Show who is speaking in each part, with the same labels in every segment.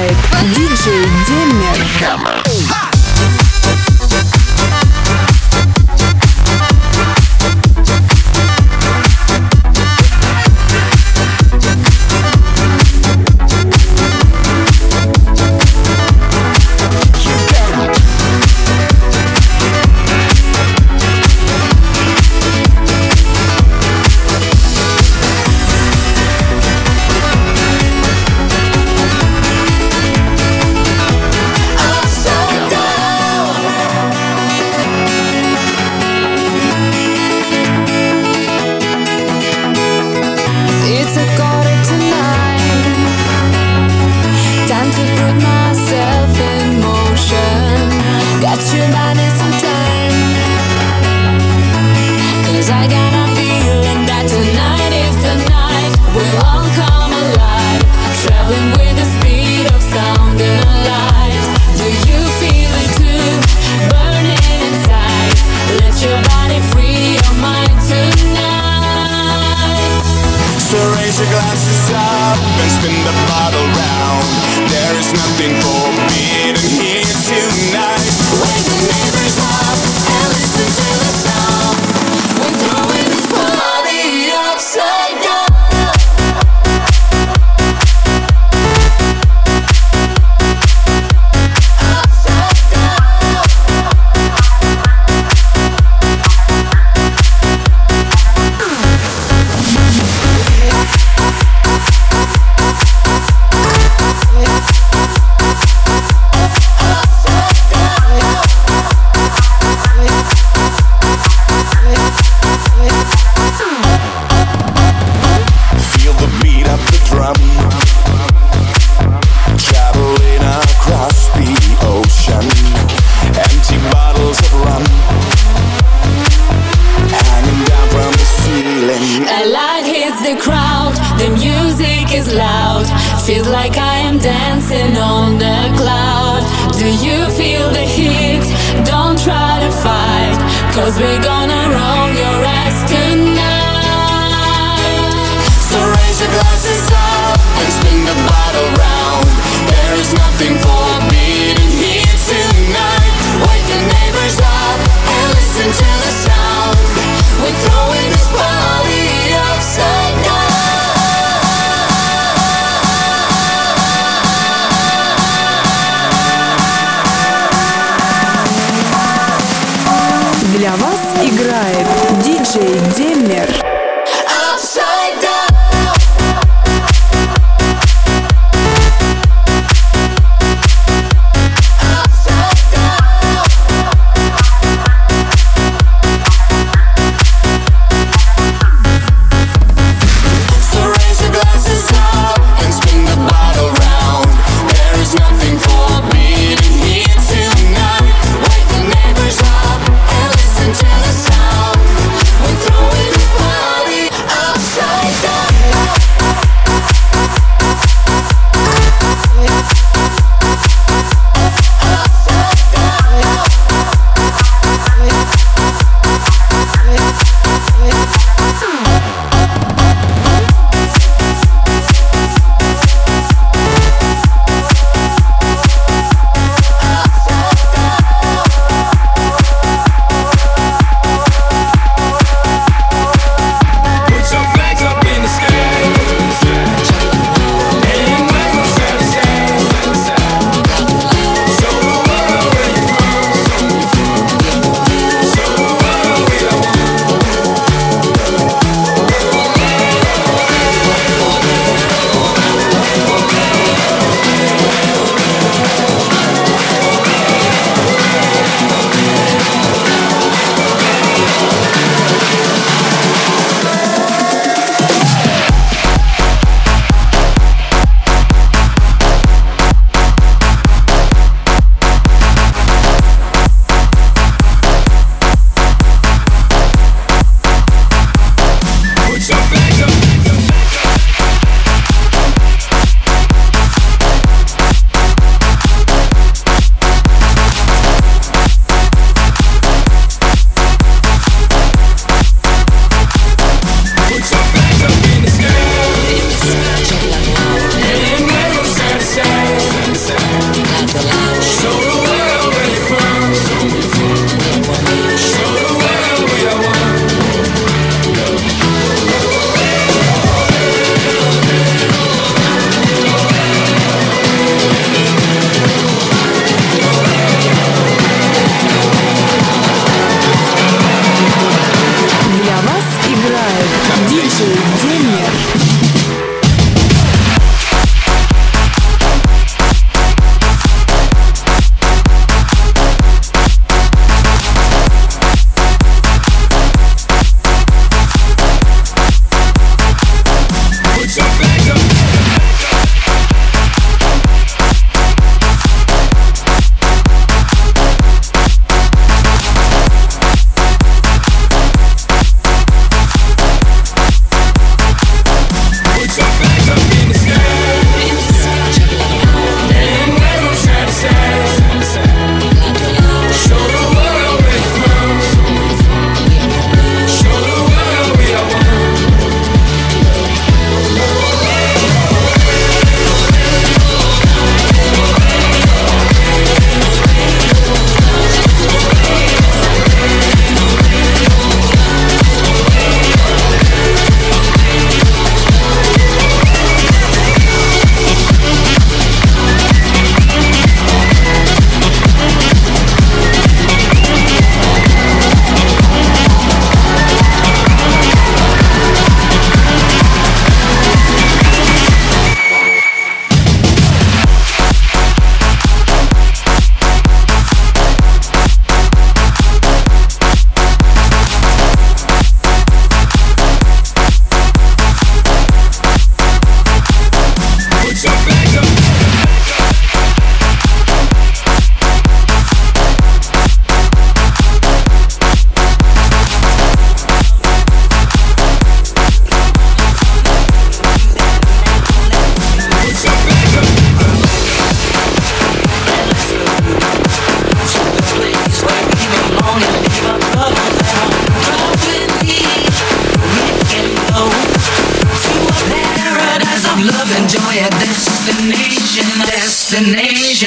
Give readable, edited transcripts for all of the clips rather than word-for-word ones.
Speaker 1: играет диджей Деммер.
Speaker 2: Feels like I am dancing on the cloud. Do you feel the heat? Don't try to fight, 'cause we're gonna roll your ass tonight. So raise your glasses up and spin the bottle round. There is nothing forbidden here tonight. Wake the neighbors up and listen to the sound. We're throwing this party upside down.
Speaker 1: Для вас играет диджей Деммер.
Speaker 2: Till the sound, we're throwing this party.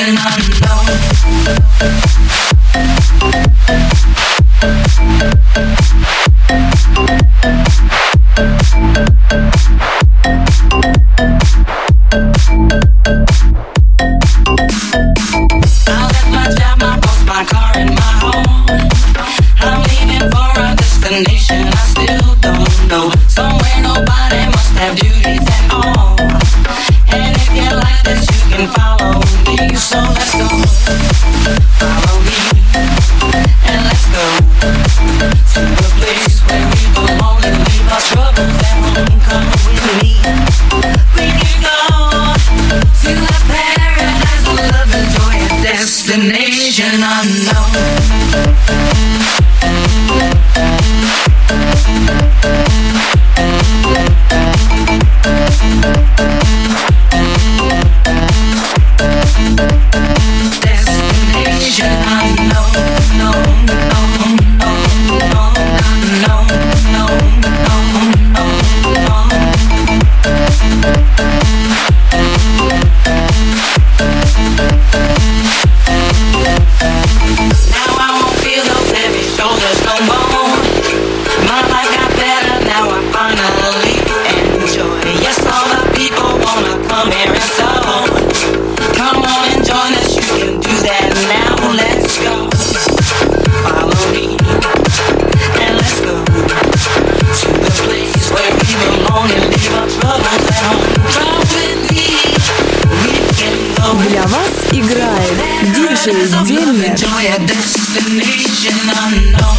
Speaker 3: destination unknown. I left my job, my boss, my car, and my home. I'm leaving for a destination I still don't know. Somewhere nobody must have duties at all. And if you like this, you can follow me. So let's go. Follow me. And let's go to the place where we belong and leave our troubles at home. Come with me. We can go to a paradise of love and joy, a destination unknown. Destination unknown, no, no, no, no, no, no, no, no, no. Now I won't feel those heavy shoulders no more. My life got better, now I finally enjoy. Yes, all the people wanna come here and so. Come on and join us, you can do that now. Let's go. Follow me and let's go to the place where we belong and leave our troubles at home. Come with me, we can go.
Speaker 1: Для вас играет диджей Деммер.
Speaker 3: Enjoy a destination unknown.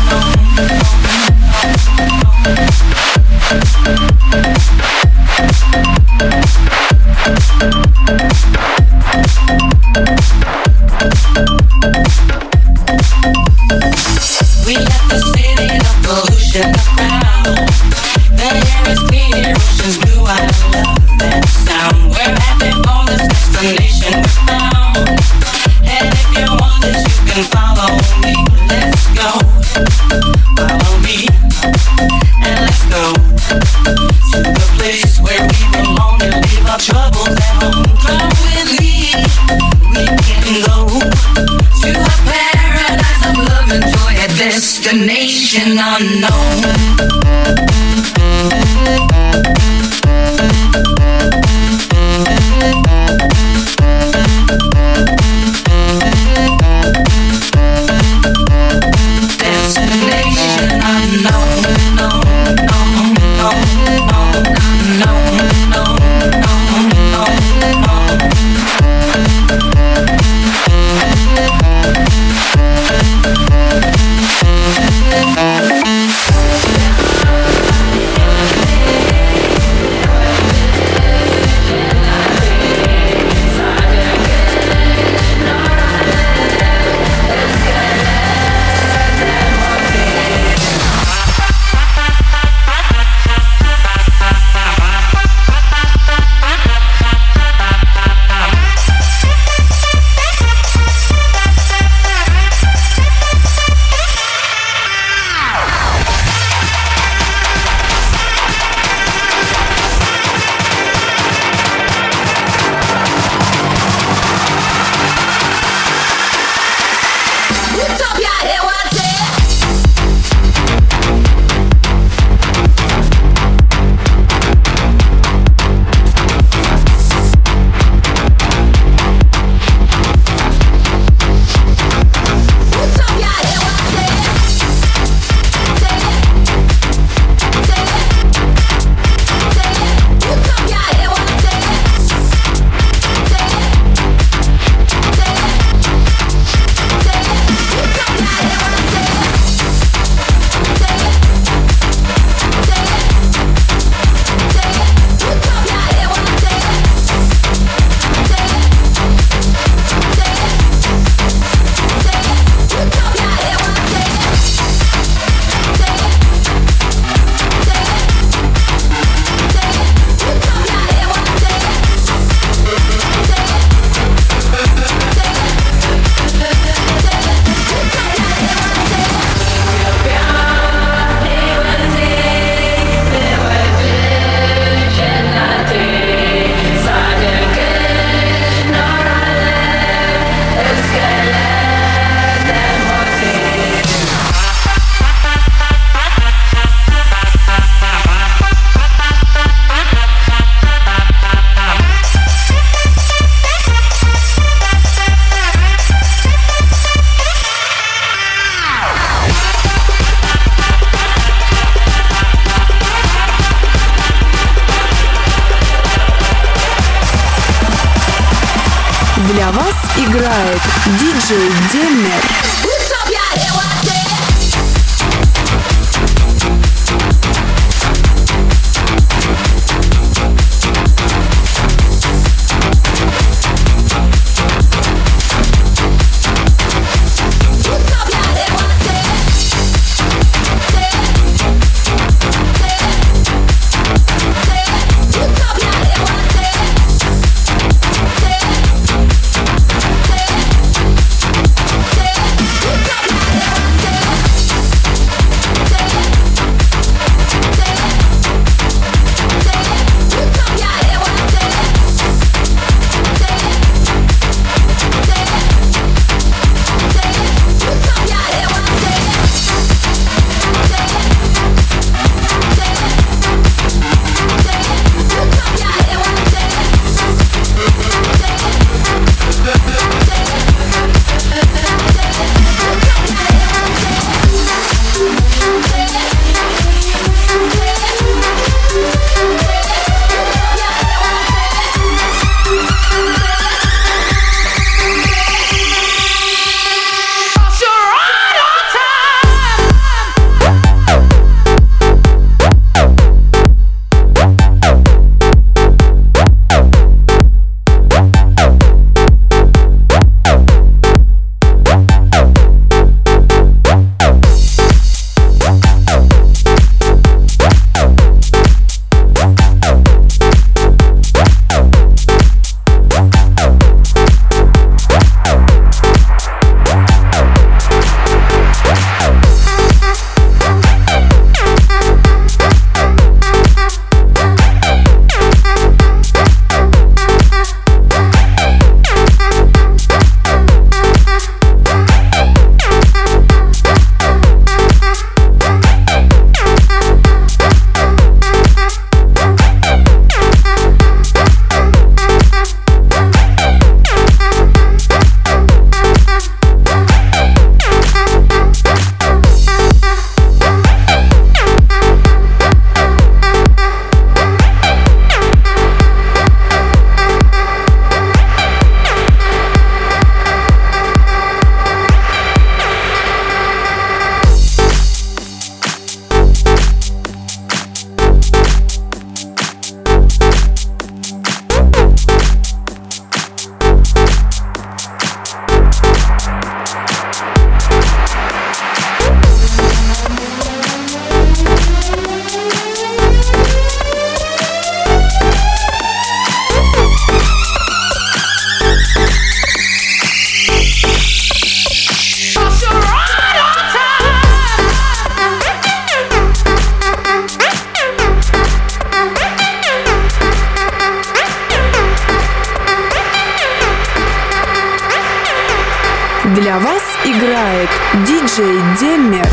Speaker 3: We left the city, the pollution, the crowd. The air is clear, ocean's blue, I love that sound. We're heading for this destination we found. And if you want this, you can follow me. Let's go. Follow me. And let's go to the place where we belong and leave our troubles at home. Come with me. We can go to a paradise of love and joy, a destination unknown. Destination unknown, no, no, no, no, no, no, no, no, no.
Speaker 1: вас играет диджей Деммер. Для вас играет диджей Деммер.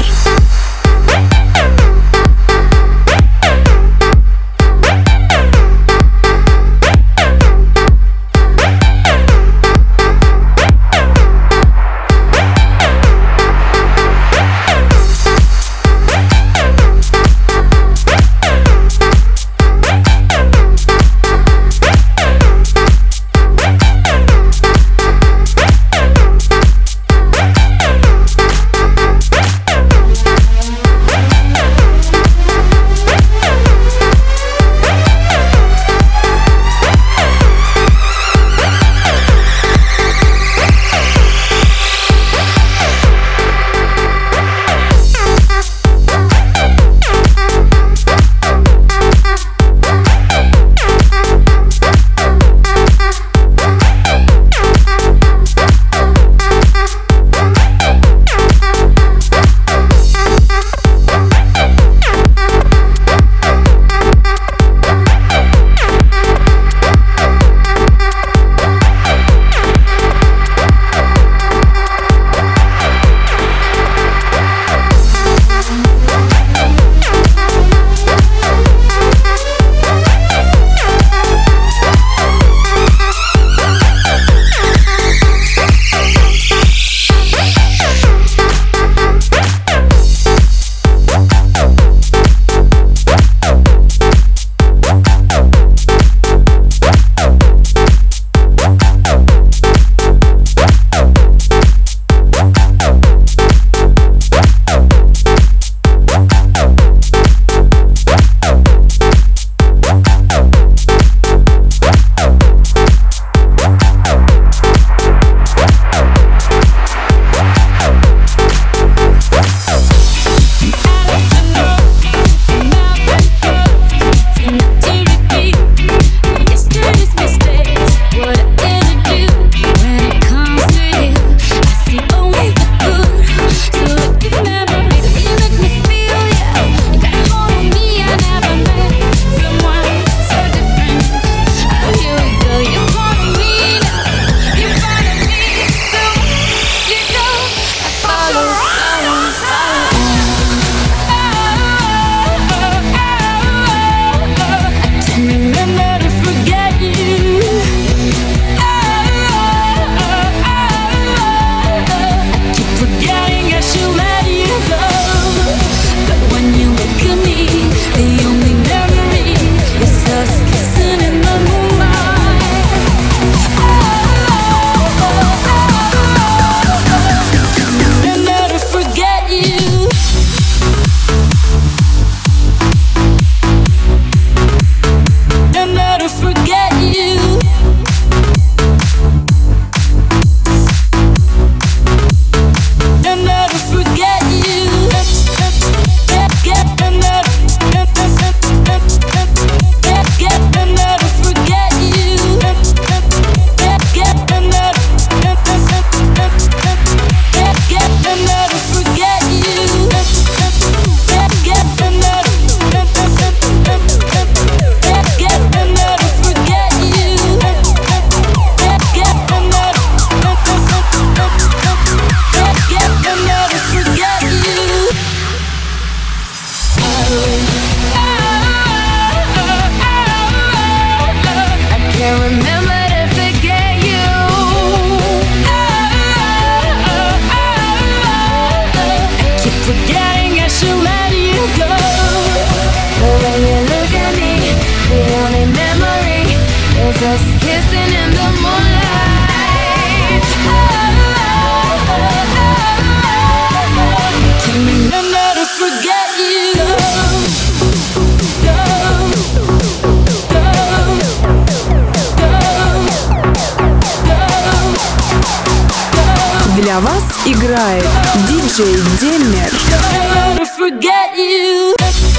Speaker 1: Для вас играет диджей Деммер.
Speaker 3: Forget you.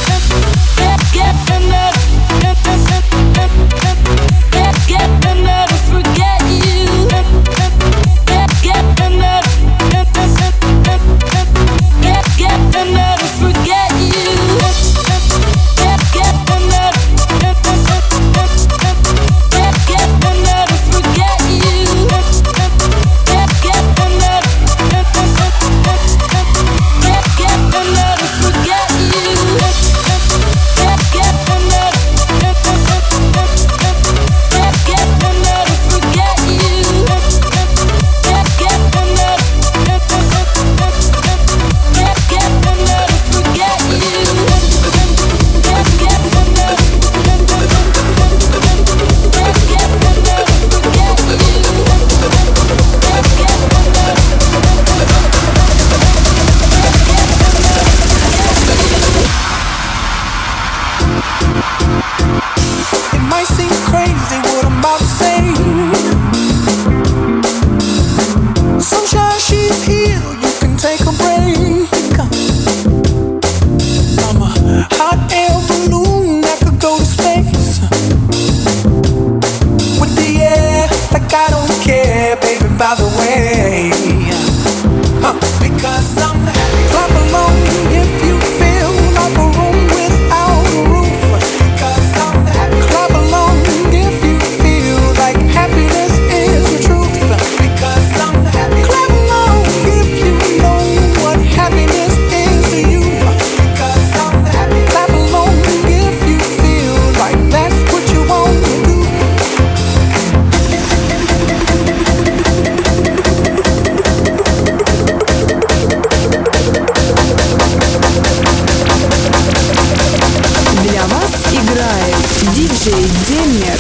Speaker 1: диджей Деммер.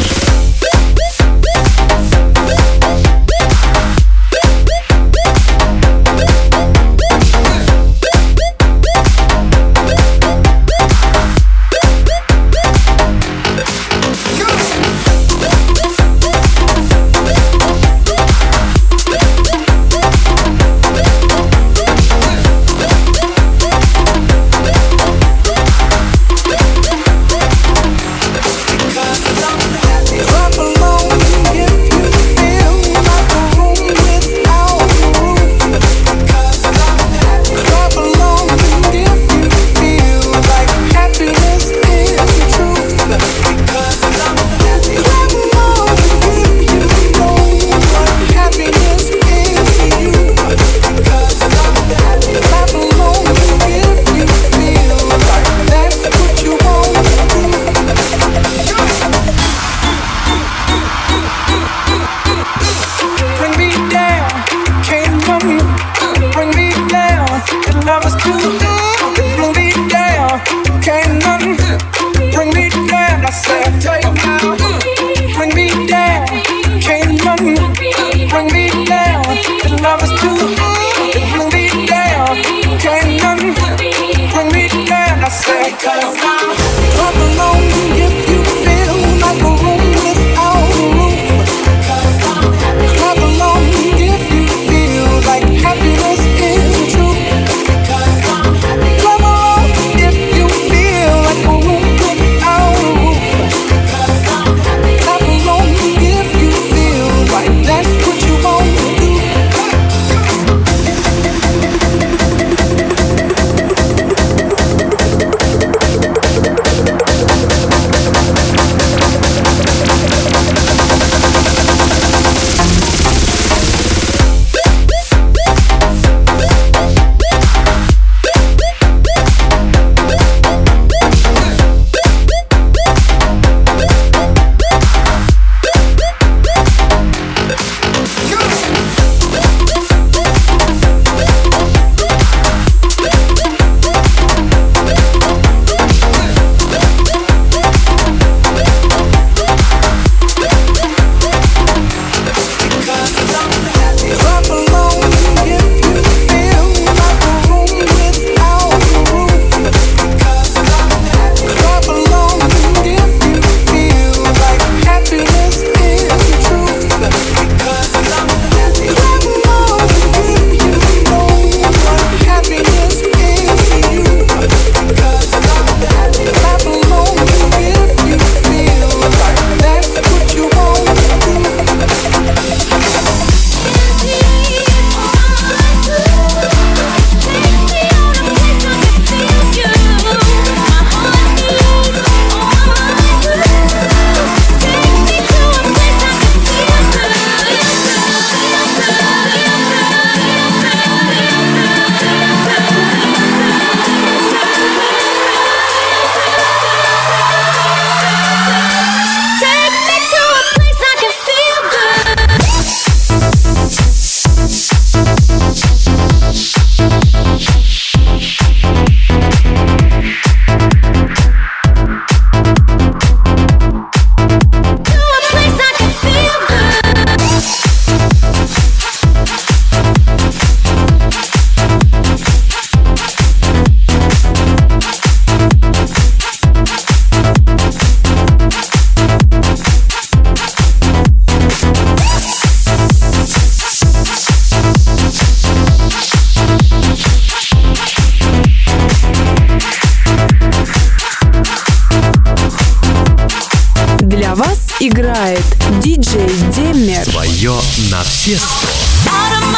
Speaker 1: Играет диджей Деммер.
Speaker 4: Свое на все сто.
Speaker 3: Out of